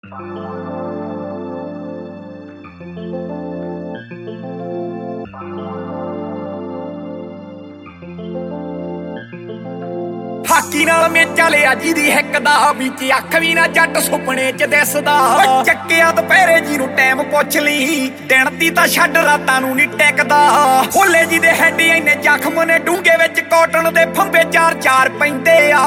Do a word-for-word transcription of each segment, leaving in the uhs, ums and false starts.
Hockey ਨਾਲ ਮੇਚਾ ਲਿਆ ਜਿਹਦੀ ਹਿੱਕ ਦਾ ਵਿੱਚ ਅੱਖ ਵੀ ਨਾ ਜੱਟ ਸੁਪਨੇ ਚ ਦਿਸਦਾ। ਚੱਕਿਆ ਦੁਪਹਿਰੇ ਜੀ ਨੂੰ ਟਾਈਮ ਪੁੱਛ ਲਈ, ਦਿਨ ਦੀ ਤਾਂ ਛੱਡ ਰਾਤਾਂ ਨੂੰ ਨੀ ਟਿਕਦਾ। ਹੋਲੇ ਜੀ ਦੇ ਹੈਡੀ ਇੰਨੇ ਜ਼ਖਮ ਨੇ ਡੂੰਘੇ ਵਿੱਚ ਕਾਟਨ ਦੇ ਫੰਬੇ ਚਾਰ ਚਾਰ ਪੈਂਦੇ ਆ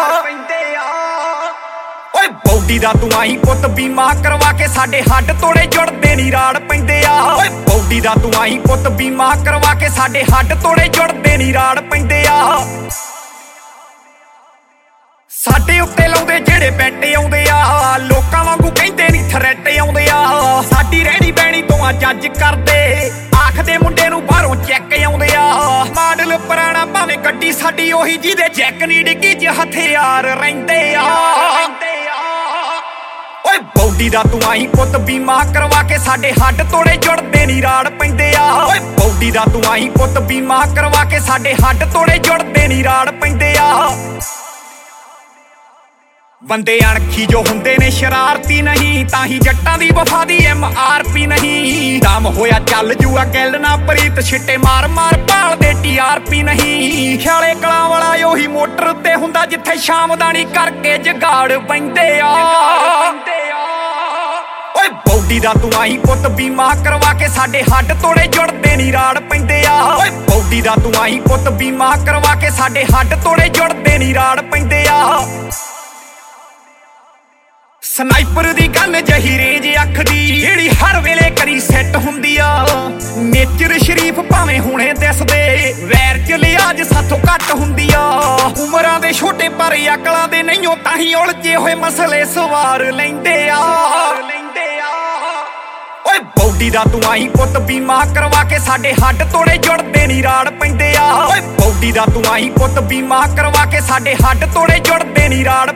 ਓਏ ਬੌਡੀ ਦਾ ਤੂੰ ਆਈ ਪੁੱਤ ਬੀਮਾ ਕਰਵਾ ਕੇ ਸਾਡੇ ਹੱਡ ਤੋੜੇ ਜੁੜਦੇ ਨੀ ਰਾੜ ਪੈਂਦੇ ਆ। ਓਏ ਬੌਡੀ ਦਾ ਤੂੰ ਆਈ ਪੁੱਤ ਬੀਮਾ ਕਰਵਾ ਕੇ ਸਾਡੇ ਹੱਡ ਤੋੜੇ ਜੁੜਦੇ ਨੀ ਰਾੜ ਪੈਂਦੇ ਆ। ਸਾਡੇ ਉੱਤੇ ਲਾਉਂਦੇ ਜਿਹੜੇ ਬੈਟੇ ਆਉਂਦੇ ਆ, ਲੋਕਾਂ ਵਾਂਗੂ ਕਹਿੰਦੇ ਨੀ ਥਰੈਟ ਆਉਂਦੇ ਆ। ਸਾਡੀ ਰਹਿਣੀ ਬਹਿਣੀ ਤੋਂ ਆ ਜੱਜ ਕਰਦੇ, ਆਖਦੇ ਮੁੰਡੇ ਨੂੰ ਬਾਹਰੋਂ ਚੈੱਕ ਆਉਂਦੇ ਆ। ਮਾਡਲ ਪੁਰਾਣਾ ਭਾਵੇਂ ਗੱਡੀ ਸਾਡੀ ਉਹੀ ਜਿਹਦੇ ਜੈਕ ਨੀ ਡਿੱਗੀ ਚ ਹਥਿਆਰ ਰਹਿੰਦੇ ਆ। ਓਏ ਬੌਡੀ ਦਾ ਤੂੰ ਆਈ ਪੁੱਤ ਬੀਮਾ ਕਰਵਾ ਕੇ ਸਾਡੇ ਹੱਡ ਤੋੜੇ ਜੁੜਦੇ ਨੀ ਰਾੜ ਪੈਂਦੇ ਆ। ਓਏ ਬੌਡੀ ਦਾ ਤੂੰ ਆਈ ਪੁੱਤ ਬੀਮਾ ਕਰਵਾ ਕੇ ਸਾਡੇ ਹੱਡ ਤੋੜੇ ਜੁੜਦੇ ਨੀ ਰਾੜ ਪੈਂਦੇ ਆ। ਬੰਦੇ ਅਣਖੀ ਜੋ ਹੁੰਦੇ ਨੇ ਸ਼ਰਾਰਤੀ ਨਹੀਂ, ਤਾਂ ਹੀ ਜੱਟਾਂ ਦੀ ਵਫਾ ਦੀ ਐਮ ਆਰ ਪੀ ਨਹੀਂ। ਦਮ ਹੋਇਆ ਚੱਲ ਜੂਆ ਗਿੱਲ ਨਾ ਪ੍ਰੀਤ, ਛਿੱਟੇ ਮਾਰ ਮਾਰ ਭਾਲਦੇ ਟੀ ਆਰ ਪੀ ਨਹੀਂ। ਖਿਆਲੇ ਕਲਾਂ ਵਾਲਾ ਉਹੀ ਮੋਟਰ ਤੇ ਹੁੰਦਾ ਜਿੱਥੇ ਸ਼ਾਮਦਾਨੀ ਕਰਕੇ ਜਗਾੜ ਪੈਂਦੇ ਆ। ਓਏ ਬੌਡੀ ਦਾ ਤੂੰ ਆਈ ਪੁੱਤ ਬੀਮਾ ਕਰਵਾ ਕੇ ਸਾਡੇ ਹੱਡ ਤੋੜੇ ਜੁੜਦੇ ਨੀ ਰਾੜ ਪੈਂਦੇ ਆ। ਓਏ ਬੌਡੀ ਦਾ ਤੂੰ ਆਈ ਪੁੱਤ ਬੀਮਾ ਕਰਵਾ ਕੇ ਸਾਡੇ ਹੱਡ ਤੋੜੇ ਜੁੜਦੇ ਨੀ ਰਾੜ ਪੈਂਦੇ ਆ। ਸਨਾਈਪਰ ਦੀ ਗਨ ਜਹੀ ਰੇਂਜ ਅੱਖ ਦੀ, ਜਿਹੜੀ ਹਰ ਵੇਲੇ ਕਰੀ ਸੈੱਟ ਹੁੰਦੀ ਆ। ਨੇਚਰ ਸ਼ਰੀਫ ਭਾਵੇਂ ਹੁਣੇ ਦਿਸਦੇ, ਵੈਰ ਚ ਲਿਆਜ ਸਾਥੋਂ ਘੱਟ ਹੁੰਦੀ ਆ। ਉਮਰਾਂ ਦੇ ਛੋਟੇ ਪਰ ਅਕਲਾਂ ਦੇ ਨਹੀਂਓ, ਤਾਂ ਹੀ ਉਲਝੇ ਹੋਏ ਮਸਲੇ ਸਵਾਰ ਲੈਂਦੇ ਆ। ਓਏ ਬੌਡੀ ਦਾ ਤੂੰ ਆਈ ਪੁੱਤ ਬੀਮਾ ਕਰਵਾ ਕੇ ਸਾਡੇ ਹੱਡ ਤੋੜੇ ਜੁੜਦੇ ਨੀ ਰਾੜ ਪੈਂਦੇ ਆ। ਓਏ ਬੌਡੀ ਦਾ ਤੂੰ ਆਈ ਪੁੱਤ ਬੀਮਾ ਕਰਵਾ ਕੇ ਸਾਡੇ ਹੱਡ ਤੋੜੇ ਜੁੜਦੇ ਨੀ ਰਾੜ